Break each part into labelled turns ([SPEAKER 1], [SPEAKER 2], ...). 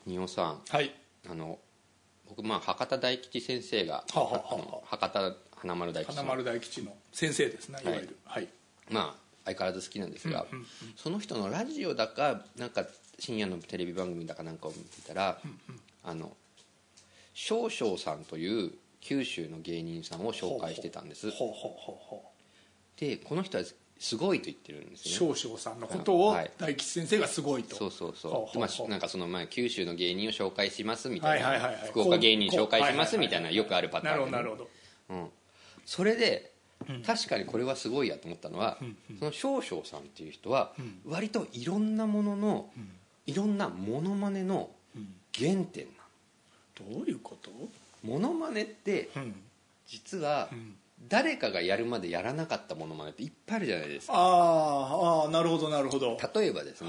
[SPEAKER 1] 仁尾さん、
[SPEAKER 2] はい。
[SPEAKER 1] 僕博多大吉先生が博多華丸大吉
[SPEAKER 2] 華丸大吉の先生ですね、いわゆる。はい。
[SPEAKER 1] 相変わらず好きなんですが、その人のラジオだかなんか深夜のテレビ番組だかなんかを見てたら、少々さんという九州の芸人さんを紹介してたんです。でこの人はすごいと言ってるんですよね。
[SPEAKER 2] 少々さんのことを大吉先生がすごいと。
[SPEAKER 1] そうなんかその九州の芸人を紹介しますみたいな、福岡芸人紹介しますみたいなよくあるパターンで、
[SPEAKER 2] なるほど。
[SPEAKER 1] それで確かにこれはすごいやと思ったのは、その少々さんっていう人は割といろんなものの、いろんなモノマネの原点な
[SPEAKER 2] の。どういうこと？
[SPEAKER 1] モノマネって実は誰かがやるまでやらなかったモノマネっていっぱいあるじゃないですか。
[SPEAKER 2] なるほどなるほど。
[SPEAKER 1] 例えばですね、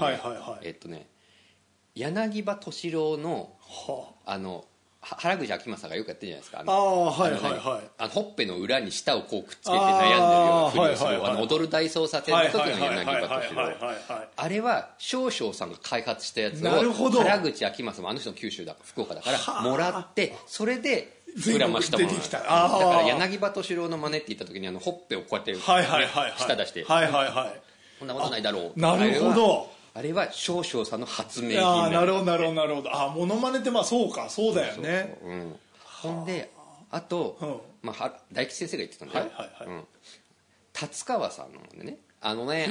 [SPEAKER 1] 柳葉敏郎の原口あきまさがよくやってるじゃないですか。ほっぺの裏に舌をこうくっつけて悩んでるようなふりをする踊る大捜査線の時の柳葉敏郎、あれは少々さんが開発したやつを原口あきまさもあの人の九州だ福岡だからもらって、それで膨らましたものだから柳葉敏郎の真似って言った時にほっぺをこうやって舌出してこんなことないだろう。
[SPEAKER 2] なるほど。
[SPEAKER 1] あれは少々さんの発明品
[SPEAKER 2] なるほどモノマネってそうだよね。
[SPEAKER 1] ほんであと大吉先生が言ってたんだよ。達川さんのもねあのね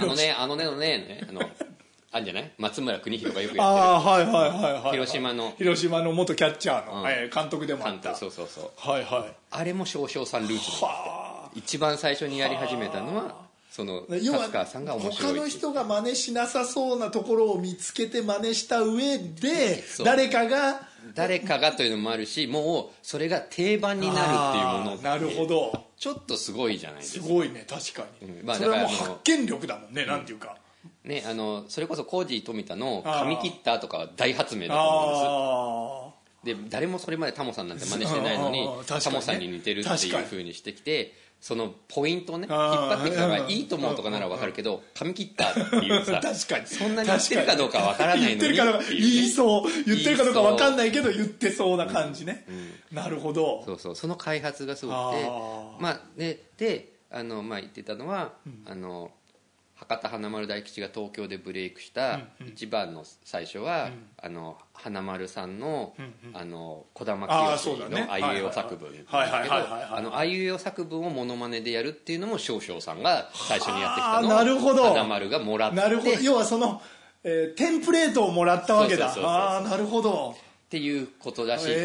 [SPEAKER 1] あるんじゃない、松村邦洋がよくやってる広島の
[SPEAKER 2] 元キャッチャーの監督でもあった。
[SPEAKER 1] そうあれも少々さんルーツなんです。一番最初にやり始めたのはその達川さんが面白い。
[SPEAKER 2] 他の人が真似しなさそうなところを見つけて真似した上で誰かが
[SPEAKER 1] というのもあるし、もうそれが定番になるっていうものって、
[SPEAKER 2] なるほど、
[SPEAKER 1] ちょっとすごいじゃないですか。
[SPEAKER 2] すごいね、確かに、それはもう発見力だもんね、なんていうか
[SPEAKER 1] ね、それこそコージー富田の髪切ったとかは大発明だと思うんです。で誰もそれまでタモさんなんて真似してないのにタモさんに似てるっていう風にしてきて、そのポイントをね引っ張ってきたらいいと思うとかなら分かるけど、髪切ったっていうさ
[SPEAKER 2] 確かに
[SPEAKER 1] そんなに言ってるかどうか分からないのに言
[SPEAKER 2] ってるかどうか分かんないけど言ってそうな感じね。なるほど。
[SPEAKER 1] その開発がすごくて、で言ってたのは博多華丸大吉が東京でブレイクした一番の最初は華丸さんの児玉清のあいうえお作文なんですけど、あいうえお作文をモノマネでやるっていうのも少々さんが最初にやってきたのを華丸がもらって、
[SPEAKER 2] なるほど、要はそのテンプレートをもらったわけだ。なるほど
[SPEAKER 1] っていうことらしいから、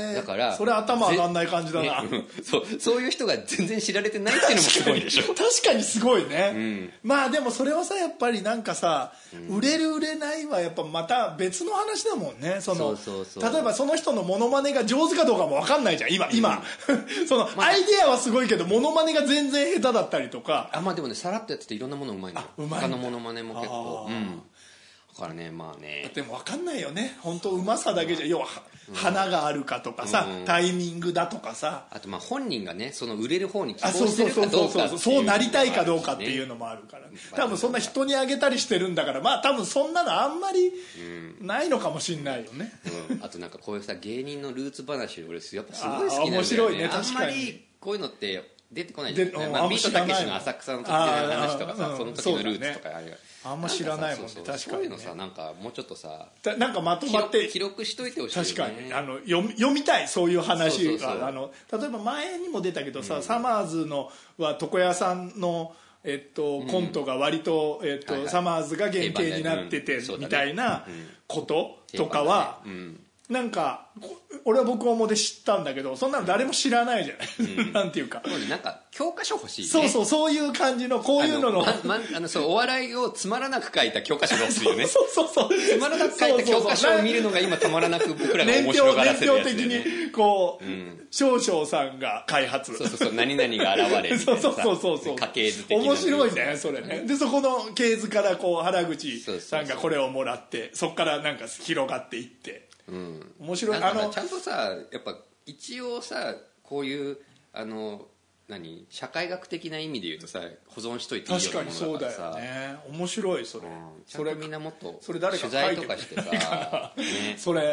[SPEAKER 1] だから
[SPEAKER 2] それ頭上がんない感じだな、
[SPEAKER 1] そういう人が全然知られてないっていうのもすごいでしょ。
[SPEAKER 2] 確かにすごいね、でもそれはさやっぱりなんかさ、売れる売れないはやっぱまた別の話だもんね。例えばその人のモノマネが上手かどうかも分かんないじゃん今そのアイデアはすごいけどモノマネが全然下手だったりとか。
[SPEAKER 1] でもね、さらっとやってていろんなものうまいのよ。他のモノマネも結構だからね、
[SPEAKER 2] でも分かんないよね本当うまさだけじゃ、要は花があるかとかさ、タイミングだとかさ、
[SPEAKER 1] あと本人がねその売れる方に希望してるかどうか、
[SPEAKER 2] そうなりたいかどうかっていうのもあるから、多分そんな人にあげたりしてるんだから、多分そんなのあんまりないのかもしんないよね。
[SPEAKER 1] あとなんかこういうさ芸人のルーツ話俺やっぱすごい好きなんだよね。
[SPEAKER 2] 面白いね、確かに。
[SPEAKER 1] あんまりこういうのって出てこないじゃん。ビートたけしの浅草の時の話とかさ、その時のルーツとか
[SPEAKER 2] あんま知らないもんね。確かに
[SPEAKER 1] そういうのさ、なんかもうちょっとさ
[SPEAKER 2] なんかまとまって
[SPEAKER 1] 記録しといてほしいよね。
[SPEAKER 2] 確かに読みたい、そういう話が。例えば前にも出たけどさ、サマーズのは床屋さんのコントが割とサマーズが原型になっててみたいなこととかはなんか僕も知ったんだけど、そんなの誰も知らないじゃないなんていうか、
[SPEAKER 1] なんか教科書欲しいね。
[SPEAKER 2] そういう感じのこういうのの
[SPEAKER 1] お笑いをつまらなく書いた教科書が欲しいよね。
[SPEAKER 2] そう
[SPEAKER 1] つまらなく書いた教科書を見るのが今たまらなく僕らが面白がらせるやつでね。
[SPEAKER 2] 年表的にこう少々さんが開発、
[SPEAKER 1] 何々が現れるみたいなさ、家系図的な
[SPEAKER 2] 面白いねそれね。でそこの系図から原口さんがこれをもらって、そこからなんか広がっていって、面白い。
[SPEAKER 1] ちゃんとさやっぱ一応さこういう社会学的な意味で言うとさ保存しといていいようなものだからさ。
[SPEAKER 2] 確かにそうだよね、面白いそれ。
[SPEAKER 1] ちゃんとみんなもっと
[SPEAKER 2] それ誰か
[SPEAKER 1] 取材とかしてさ
[SPEAKER 2] それ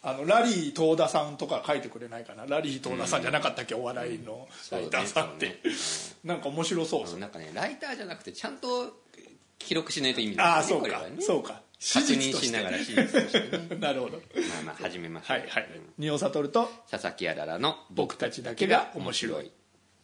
[SPEAKER 2] ラリー東田さんとか書いてくれないかな。ラリー東田さんじゃなかったっけ、お笑いのライターさんって、なんか面白そうですね。
[SPEAKER 1] なんかね、ライターじゃなくてちゃんと記録しないと意味
[SPEAKER 2] ないですね。そうか、そうか、
[SPEAKER 1] 確認しながら史実としてね
[SPEAKER 2] なるほど。
[SPEAKER 1] まあ始めましょう。
[SPEAKER 2] はいはい。仁尾悟と
[SPEAKER 1] 佐々木あららの
[SPEAKER 2] 僕たちだけが面白い。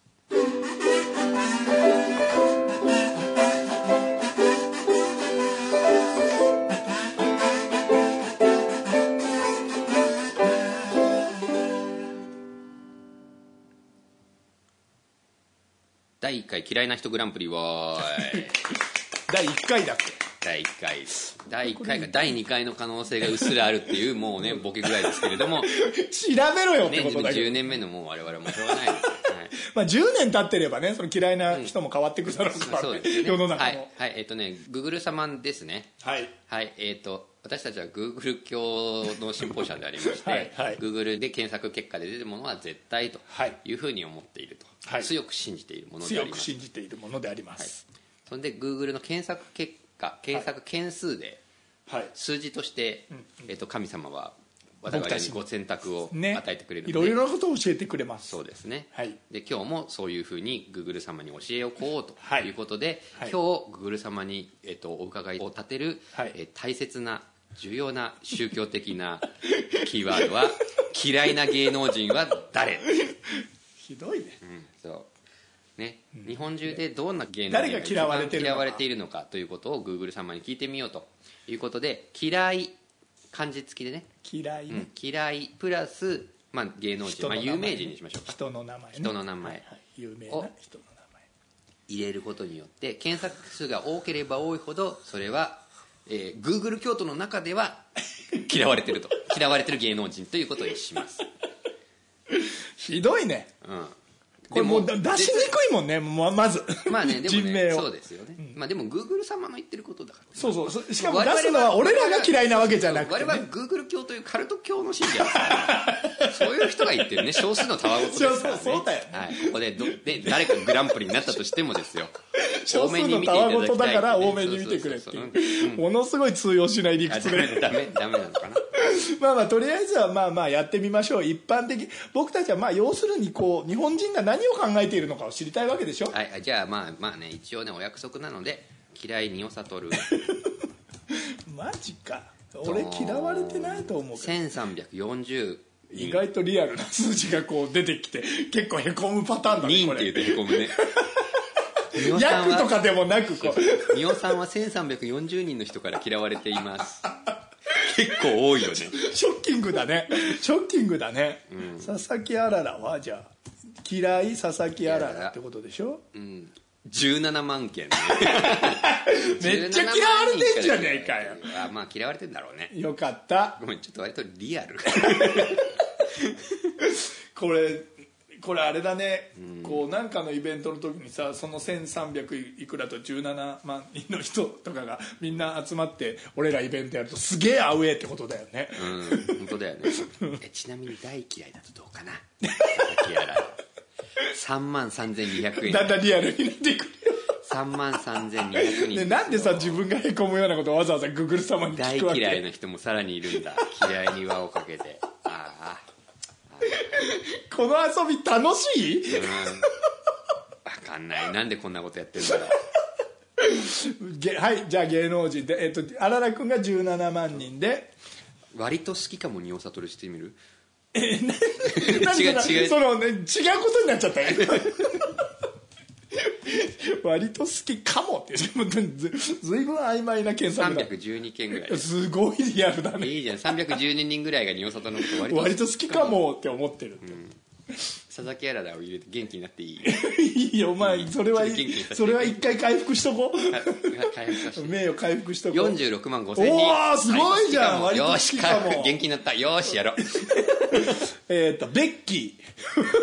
[SPEAKER 1] 第1回嫌いな人グランプリは
[SPEAKER 2] 第1回だっけ。
[SPEAKER 1] 第1回です。第1回が第2回の可能性がうっすらあるっていうもうねボケぐらいですけれども
[SPEAKER 2] 調べろよってことだけど、
[SPEAKER 1] 10年目のもう我々もしょうがないです、はい、
[SPEAKER 2] まあ10年経ってればね、その嫌いな人も変わってくるだろうから、ね、世の中も。
[SPEAKER 1] はい、Google 様ですね。
[SPEAKER 2] はい、
[SPEAKER 1] はい、私たちは Google 教の信奉者でありましてはい、はい、Google で検索結果で出るものは絶対というふうに思っていると、はい、強く信じているものであります。
[SPEAKER 2] 強く信じているものであります、
[SPEAKER 1] はい、それで Google の検索結果、検索件数で数字として、神様は我々にご選択を与えてくれるので、
[SPEAKER 2] いろいろなことを教えてくれます。
[SPEAKER 1] そうですね、
[SPEAKER 2] はい、
[SPEAKER 1] で今日もそういうふうに Google 様に教えをこうということで、
[SPEAKER 2] はい、
[SPEAKER 1] 今日 Google 様に、お伺いを立てる、はい、大切な重要な宗教的なキーワードは嫌いな芸能人は誰
[SPEAKER 2] ひどいね、
[SPEAKER 1] そうね、日本中でどんな芸能人が一番嫌われているのかということを Google 様に聞いてみようということで、嫌い漢字付きでね、
[SPEAKER 2] 嫌いね、
[SPEAKER 1] 嫌いプラス、芸能人、有名人にしましょうか、
[SPEAKER 2] 人の名前ね、
[SPEAKER 1] 人の名前、
[SPEAKER 2] 有名な人の名前
[SPEAKER 1] 入れることによって検索数が多ければ多いほどそれはGoogle 京都の中では嫌われてると嫌われてる芸能人ということにします。
[SPEAKER 2] ひどいね、これもう出しにくいもんね、まず
[SPEAKER 1] まあね、でもね
[SPEAKER 2] 人名を
[SPEAKER 1] そうですよね、でも Google 様の言ってることだから、
[SPEAKER 2] そう、しかも出すのは俺らが嫌いなわけじゃなくて、
[SPEAKER 1] 我々 Google 教というカルト教の信者ですからそういう人が言ってるね、少数のたわごとですからね。
[SPEAKER 2] そうだよね、
[SPEAKER 1] はい、ここで誰かグランプリになったとしてもですよ
[SPEAKER 2] 少数のたわごとだから多めに見てくれっていうものすごい通用しない理屈で
[SPEAKER 1] ダメなのかな
[SPEAKER 2] とりあえずはやってみましょう。一般的、僕たちは要するにこう日本人が何を考えているのかを知りたいわけでしょ。
[SPEAKER 1] はい、じゃあね、一応ねお約束なので、嫌いにお悟る
[SPEAKER 2] マジか、俺嫌われてないと思うけど
[SPEAKER 1] 1340
[SPEAKER 2] 意外とリアルな数字がこう出てきて結構へこむパターンだね、
[SPEAKER 1] 人って言うとへこむね
[SPEAKER 2] 役とかでもなくこ
[SPEAKER 1] う仁尾さんは1340人の人から嫌われています結構多いよね。
[SPEAKER 2] ショッキングだね、佐々木あららはじゃあ嫌い佐々木あららってことでしょ。
[SPEAKER 1] 17万件、ね、
[SPEAKER 2] めっちゃ嫌われてんじゃねえかよ。
[SPEAKER 1] 嫌われてんだろうね。
[SPEAKER 2] よかった。
[SPEAKER 1] ごめん、ちょっと割とリアル
[SPEAKER 2] これあれだね、こうなんかのイベントの時にさ、その1300いくらと17万人の人とかがみんな集まって俺らイベントやるとすげえアウェーってことだよね。
[SPEAKER 1] 本当だよねちなみに大嫌いだとどうかな3万3200円。
[SPEAKER 2] だんだんリアルになってくるよ。
[SPEAKER 1] 3万3200人、
[SPEAKER 2] なんでさ自分がへこむようなことをわざわざググル様に聞くわけ。
[SPEAKER 1] 大嫌いな人もさらにいるんだ、嫌いに輪をかけて
[SPEAKER 2] この遊び楽しい？
[SPEAKER 1] 分かんない、なんでこんなことやってるんだろう
[SPEAKER 2] はい、じゃあ芸能人であららくんが17万人で、
[SPEAKER 1] 割と好きかも仁尾悟してみる？
[SPEAKER 2] 違う
[SPEAKER 1] そ
[SPEAKER 2] のね、違うことになっちゃったよ割と好きかもってずいぶん曖昧な検索だ。
[SPEAKER 1] 312件ぐらい。
[SPEAKER 2] すごいリアルだね。
[SPEAKER 1] いいじゃん、312人ぐらいが仁尾悟のこと
[SPEAKER 2] 割と好きかもって思ってるって、
[SPEAKER 1] 佐々木あららを入れて元気になっていい？
[SPEAKER 2] いいよ、お前それは一回回復しとこう名誉回復しとこう。
[SPEAKER 1] 46万5千人。
[SPEAKER 2] おおすごいじゃん。割と好きかも。
[SPEAKER 1] 元気になった。よしやろう
[SPEAKER 2] ベッキー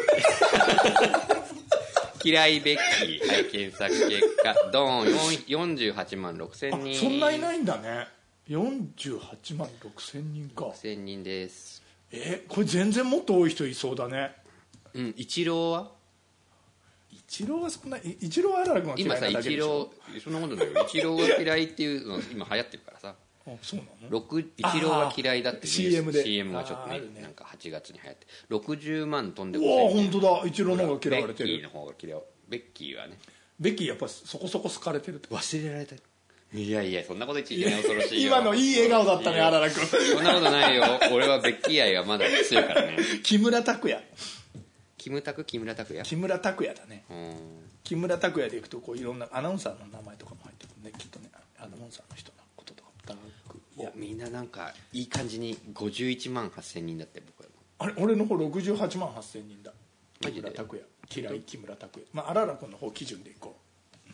[SPEAKER 1] 嫌いベッキー、はい、検索結果ドーン48万6千人。
[SPEAKER 2] そんないないんだね。48万6千人か。
[SPEAKER 1] 6千人です。
[SPEAKER 2] これ全然もっと多い人いそうだね。
[SPEAKER 1] イチローは
[SPEAKER 2] そんな、イチローはあらら君は嫌いなだけでしょ。
[SPEAKER 1] 今さ、イチローそんなことないよ。イチローが嫌いっていうの今流行ってるからさ。
[SPEAKER 2] そうなの。
[SPEAKER 1] イチローが嫌いだってニュース
[SPEAKER 2] CM で
[SPEAKER 1] CM がちょっと ねなんか8月に流行って60万飛んで
[SPEAKER 2] うわ本当だ、イチローの方が嫌われてる。
[SPEAKER 1] ベッキーの方が嫌う。ベッキーはね、
[SPEAKER 2] ベッキーやっぱそこそこ好かれてるって。
[SPEAKER 1] 忘れられた。いやいやそんなこと言っちゃいけない、恐ろしいよ。
[SPEAKER 2] 今のいい笑顔だったね、あらら君。
[SPEAKER 1] そんなことないよ、俺はベッキー愛がまだ強いからね。
[SPEAKER 2] 木村拓哉
[SPEAKER 1] 木村拓哉
[SPEAKER 2] 木村拓哉だね。木村拓哉でいくとこういろんなアナウンサーの名前とかも入ってくるね、きっとね。アナウンサーの人のこととか
[SPEAKER 1] いやみんななんかいい感じに51万8000人だって僕は。
[SPEAKER 2] あれ俺の方68万8000人だ。
[SPEAKER 1] マジで
[SPEAKER 2] 木村拓哉嫌い木村拓哉。まああらら君の方基準でいこう。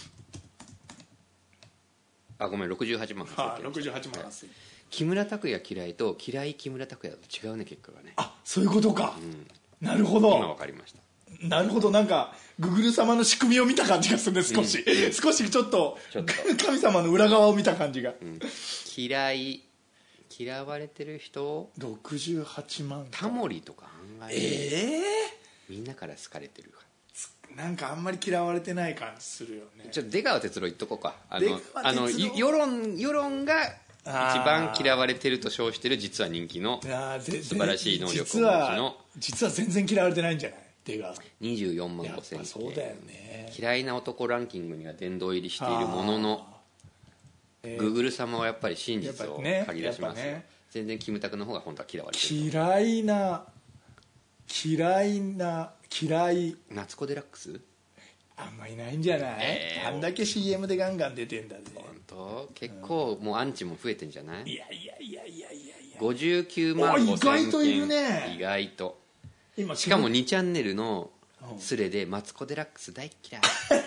[SPEAKER 1] あごめん68万8000人。
[SPEAKER 2] 68万8000人。
[SPEAKER 1] 木村拓哉嫌いと嫌い木村拓哉だと違うね結果がね。
[SPEAKER 2] あそういうことか、なるほど。
[SPEAKER 1] 今分かりました。
[SPEAKER 2] なるほど。なんかググル様の仕組みを見た感じがするね、少し、少しちょっと神様の裏側を見た感じが、
[SPEAKER 1] 嫌われてる人
[SPEAKER 2] 68万。
[SPEAKER 1] タモリとか案外、みんなから好かれてる。
[SPEAKER 2] なんかあんまり嫌われてない感じするよね。
[SPEAKER 1] ちょっと出川哲朗言っとこうか。世論が一番嫌われてると称してる実は人気の素晴らしい能力をお持ちの
[SPEAKER 2] 実は全然嫌われてないんじゃない。出川
[SPEAKER 1] 24万5千件。
[SPEAKER 2] そうだよね。
[SPEAKER 1] 嫌いな男ランキングには殿堂入りしているものの、グーグル様はやっぱり真実を書き出しますよ、全然キムタクの方が本当は嫌われてる。嫌い夏子デラックス
[SPEAKER 2] あんまいないんじゃない、あんだけ CM でガンガン出てんだぜ。
[SPEAKER 1] 本当結構もうアンチも増えてんじゃない。
[SPEAKER 2] いや
[SPEAKER 1] 59万5千件。
[SPEAKER 2] 意外といるね。
[SPEAKER 1] 意外としかも2チャンネルのスレでマツコ・デラックス大嫌い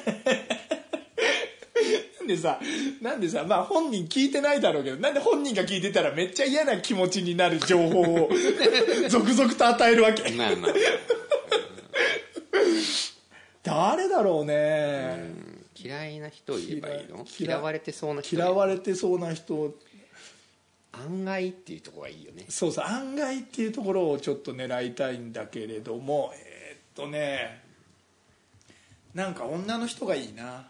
[SPEAKER 2] なんでさまあ本人聞いてないだろうけど、なんで本人が聞いてたらめっちゃ嫌な気持ちになる情報を続々と与えるわけ。
[SPEAKER 1] まあまあ
[SPEAKER 2] 誰だろうね、
[SPEAKER 1] 嫌いな人言えばいいの。嫌われてそうな人。
[SPEAKER 2] 嫌われてそうな人。
[SPEAKER 1] 案外っていうところがいいよね。
[SPEAKER 2] そう案外っていうところをちょっと狙いたいんだけれども、なんか女の人がいいな。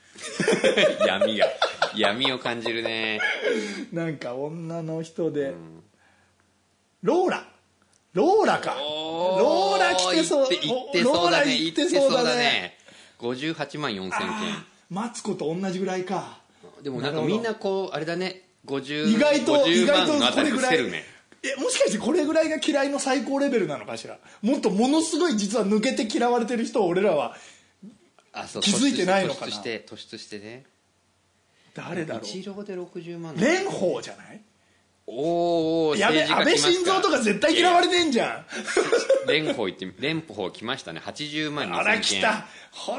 [SPEAKER 1] 闇を感じるね。
[SPEAKER 2] なんか女の人で、ローラか。ローラ来てそう。
[SPEAKER 1] 言ってそうだね。58万4千件。
[SPEAKER 2] マツコと同じぐらいか。
[SPEAKER 1] でもなんかみんなこうあれだね、
[SPEAKER 2] 意外とこれぐらい、
[SPEAKER 1] ね、
[SPEAKER 2] もしかしてこれぐらいが嫌いの最高レベルなのかしら。もっとものすごい実は抜けて嫌われてる人を俺らは気づいてないのかな。
[SPEAKER 1] 突出してね。
[SPEAKER 2] 誰だろう。
[SPEAKER 1] 一郎で60万。
[SPEAKER 2] 蓮舫じゃない。
[SPEAKER 1] おお。
[SPEAKER 2] やべ、安倍晋三とか絶対嫌われてんじゃん。
[SPEAKER 1] 蓮舫来ましたね。80万2000件。
[SPEAKER 2] ほら来た。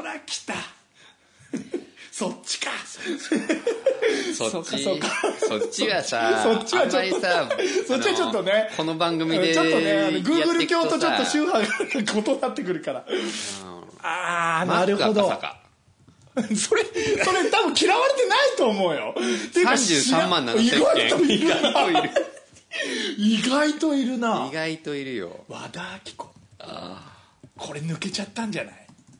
[SPEAKER 2] そっちか。
[SPEAKER 1] そっちはさ、
[SPEAKER 2] そっちはちょっとね、
[SPEAKER 1] この番組で
[SPEAKER 2] ちょっとね、Google 教とちょっと宗派が異なってくるから。なるほど。それ多分嫌われてないと思うよ。
[SPEAKER 1] 33万7千件。
[SPEAKER 2] 意外といるな。
[SPEAKER 1] 意外といるよ。
[SPEAKER 2] 和田アキ子。これ抜けちゃったんじゃない。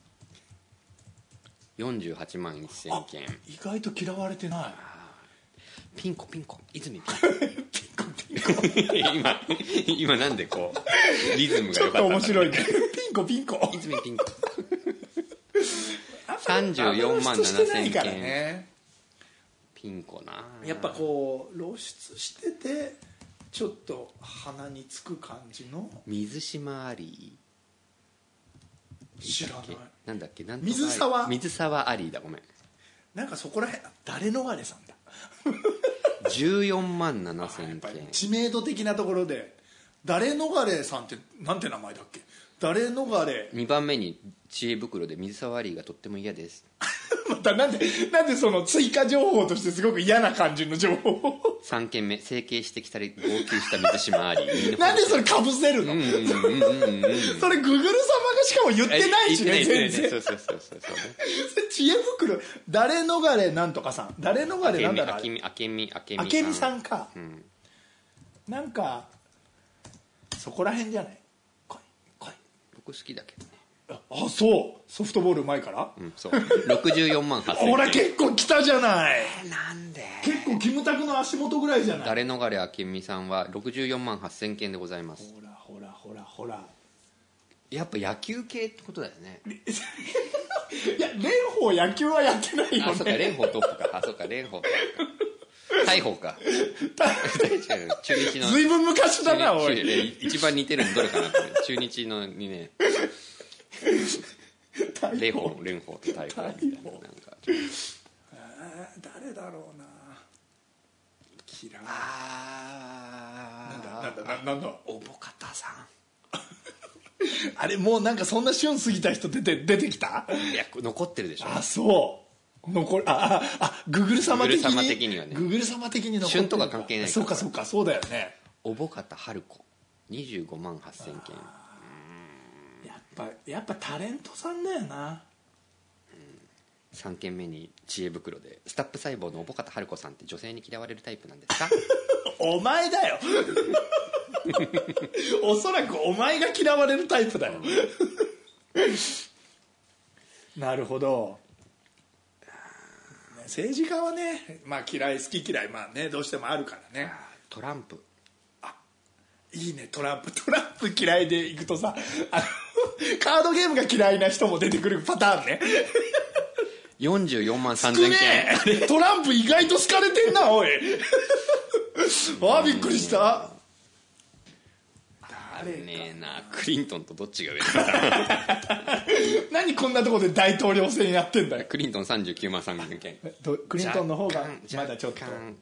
[SPEAKER 1] 48万1000件。
[SPEAKER 2] 意外と嫌われてない。
[SPEAKER 1] ピンコ泉ピンコ今なんでこうリズムが良かった。ちょっと
[SPEAKER 2] 面白いね。ピンコ
[SPEAKER 1] 泉ピンコ。34万7000件。ピンコな。
[SPEAKER 2] やっぱこう露出しててちょっと鼻につく感じの。
[SPEAKER 1] 水島アリー。
[SPEAKER 2] 知らない。
[SPEAKER 1] なんだっけ。
[SPEAKER 2] 水沢ア
[SPEAKER 1] リーだ。ごめん。
[SPEAKER 2] なんかそこら辺誰逃れさんだ。
[SPEAKER 1] 14万7000件。
[SPEAKER 2] 知名度的なところで誰逃れさんってなんて名前だっけ。誰逃れ。
[SPEAKER 1] 2番目に知恵袋で水沢アリーがとっても嫌です。
[SPEAKER 2] またなんでその追加情報としてすごく嫌な感じの情報。
[SPEAKER 1] 3件目、整形指摘され号泣した水島アリー。
[SPEAKER 2] なんでそれかぶせるの。それググル様がしかも言ってないしね。全然。そう知恵袋誰逃れなんとかさん。誰逃れなんだろう。
[SPEAKER 1] 明
[SPEAKER 2] 美さんか。なんかそこら辺じゃない。
[SPEAKER 1] 僕好きだけどね。
[SPEAKER 2] そうソフトボールうまいから。
[SPEAKER 1] そう64万8000件。
[SPEAKER 2] ほら結構来たじゃない。
[SPEAKER 1] なんで
[SPEAKER 2] 結構キムタクの足元ぐらいじゃない。
[SPEAKER 1] 誰逃れ明美さんは64万8000件でございます。
[SPEAKER 2] ほらほらほらほら、
[SPEAKER 1] やっぱ野球系ってことだよね。
[SPEAKER 2] いや、蓮舫野球はやってないよね。
[SPEAKER 1] あ、そうか、蓮舫トップか。あ、そうか、蓮舫トップか。大鵬か。中日の。
[SPEAKER 2] ずいぶん昔だな、おい。
[SPEAKER 1] 一番似てるのどれかなって。中日のにね。蓮舫と大鵬みたいな。なんか
[SPEAKER 2] 誰だろうな。嫌い。なんだ。
[SPEAKER 1] おぼかたさん。
[SPEAKER 2] あれ、もうなんかそんな旬過ぎた人出てきた？
[SPEAKER 1] いや、残ってるでしょ。
[SPEAKER 2] あ、そう。ググル様的にはね。ググル様的に残ってる。
[SPEAKER 1] 旬とか関係ないから。
[SPEAKER 2] そうか、そうだよね。
[SPEAKER 1] おぼかた春子25万8000件。
[SPEAKER 2] やっぱタレントさんだよな。
[SPEAKER 1] 3件目に知恵袋で、スタップ細胞のおぼかた春子さんって女性に嫌われるタイプなんですか？
[SPEAKER 2] お前だよ。おそらくお前が嫌われるタイプだよ。なるほど。政治家はね、まあ好き嫌い、まあね、どうしてもあるからね。
[SPEAKER 1] トランプ。
[SPEAKER 2] いいね、トランプ嫌いでいくとさ、カードゲームが嫌いな人も出てくるパターンね。
[SPEAKER 1] 44万3000件。
[SPEAKER 2] トランプ意外と好かれてんな、おい。びっくりした。
[SPEAKER 1] あれねえな、クリントンとどっちが上だ。
[SPEAKER 2] 何こんなとこで大統領選やってんだよ。
[SPEAKER 1] クリントン39万3000件。
[SPEAKER 2] クリントンの方がまだちょっと。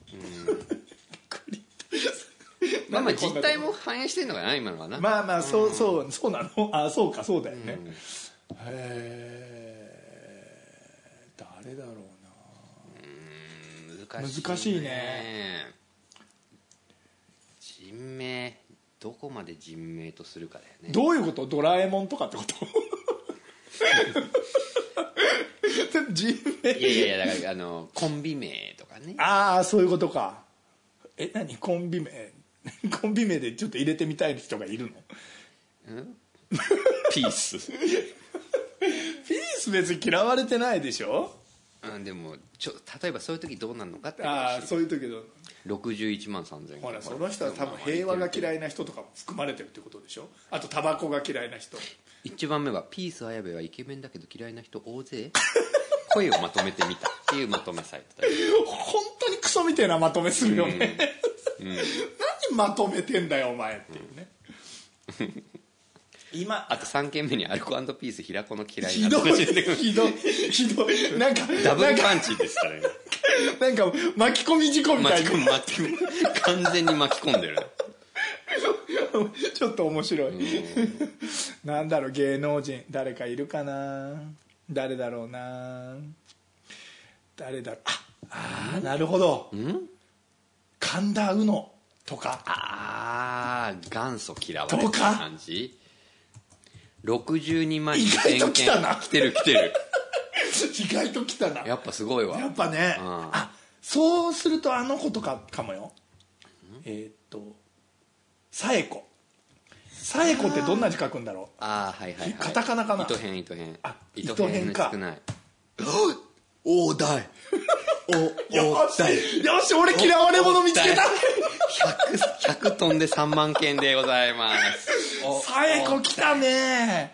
[SPEAKER 1] まあ実態も反映してんのかな、今のはな。
[SPEAKER 2] まあそうなの。あ、そうか、そうだよね。誰だろうな。難しいね。
[SPEAKER 1] 人名、どこまで人名とするかだよね。
[SPEAKER 2] どういうこと？ドラえもんとかってこと？人名。
[SPEAKER 1] いやだからコンビ名とかね。
[SPEAKER 2] ああ、そういうことか。何コンビ名？コンビ名でちょっと入れてみたい人がいるの？
[SPEAKER 1] ピース。
[SPEAKER 2] ピース別に嫌われてないでしょ？
[SPEAKER 1] でも例えばそういう時どうなるのかって。
[SPEAKER 2] そういう時
[SPEAKER 1] 61万3000。
[SPEAKER 2] ほら、その人は多分平和が嫌いな人とかも含まれてるってことでしょ。あとタバコが嫌いな人。
[SPEAKER 1] 1番目はピース綾部はイケメンだけど嫌いな人大勢。声をまとめてみたっていうまとめサイトだ。
[SPEAKER 2] 本当にクソみたいなまとめするよね。何まとめてんだよお前っていうね。
[SPEAKER 1] あと3件目にアルコ&ピース平子の嫌い
[SPEAKER 2] ひどいなんか
[SPEAKER 1] ダブルパンチでしたね。
[SPEAKER 2] なんか巻き込み事故みたいな。
[SPEAKER 1] 完全に巻き込んでる。
[SPEAKER 2] ちょっと面白い。なんだろう、芸能人誰かいるかな。誰だろうな。誰だろう。なるほど。神田うのとか。
[SPEAKER 1] 元祖嫌われる感じ。62万2000件。来てる。
[SPEAKER 2] 意外と来たな。
[SPEAKER 1] やっぱすごいわ。
[SPEAKER 2] やっぱね。そうするとあの子とかかもよ。さえこってどんな字書くんだろう。
[SPEAKER 1] はい。
[SPEAKER 2] カタカナかな。
[SPEAKER 1] 糸編
[SPEAKER 2] か。
[SPEAKER 1] 少ない。
[SPEAKER 2] 大台。よし、俺嫌われ者見つけた。
[SPEAKER 1] 100飛んで3万件でございます。
[SPEAKER 2] さえこ来たね。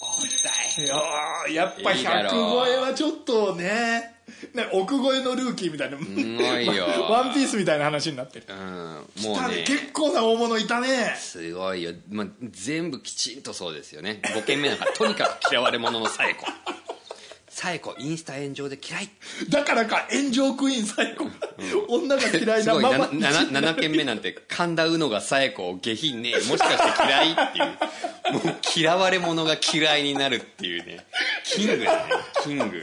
[SPEAKER 2] やっぱ100超えはちょっとね、億超えのルーキーみたいな。
[SPEAKER 1] すごいよ。
[SPEAKER 2] ワンピースみたいな話になってる。
[SPEAKER 1] もうね、
[SPEAKER 2] 結構な大物いたね。
[SPEAKER 1] すごいよ。全部きちんとそうですよね。5件目なんかとにかく嫌われ者のさえこ。さえこインスタ炎上で嫌い。
[SPEAKER 2] だからか、炎上クイーンさえこが、女が嫌いなママ。
[SPEAKER 1] 7件目なんて神田うのがさえこを下品ね、もしかして嫌いっていう、もう嫌われ者が嫌いになるっていうね、キングだね、キング。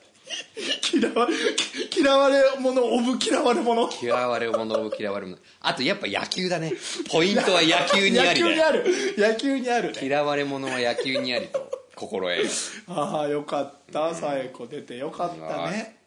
[SPEAKER 2] 嫌われ者オブ嫌われ者。
[SPEAKER 1] 嫌われ者オブ嫌われ者。あとやっぱ野球だね。ポイントは野球にありだよ。
[SPEAKER 2] 野球にある。
[SPEAKER 1] 嫌われ者は野球にありと心得よ。
[SPEAKER 2] よかった。さえこ出てよかったね。